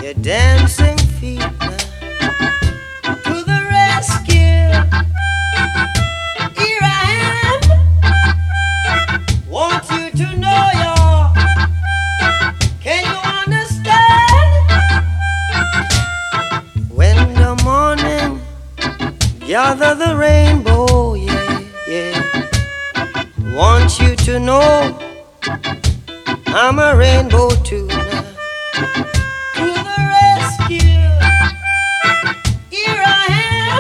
your dancing feet now. To the rescue, here I am. Want you to know y'all. Can you understand? When the morning gather the rainbow, yeah, yeah. Want you to know I'm a rainbow too now. To the rescue, here I am.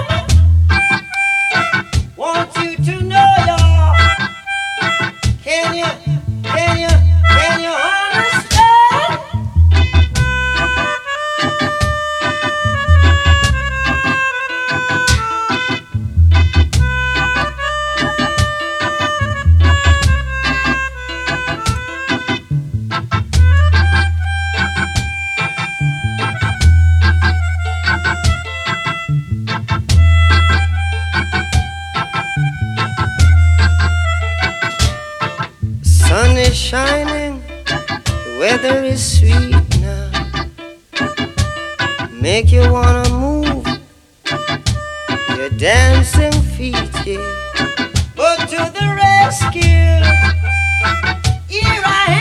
Want you to know y'all. Can you understand? Sun is shining, the weather is sweet now. Make you wanna move your dancing feet, yeah. But to the rescue, here I am.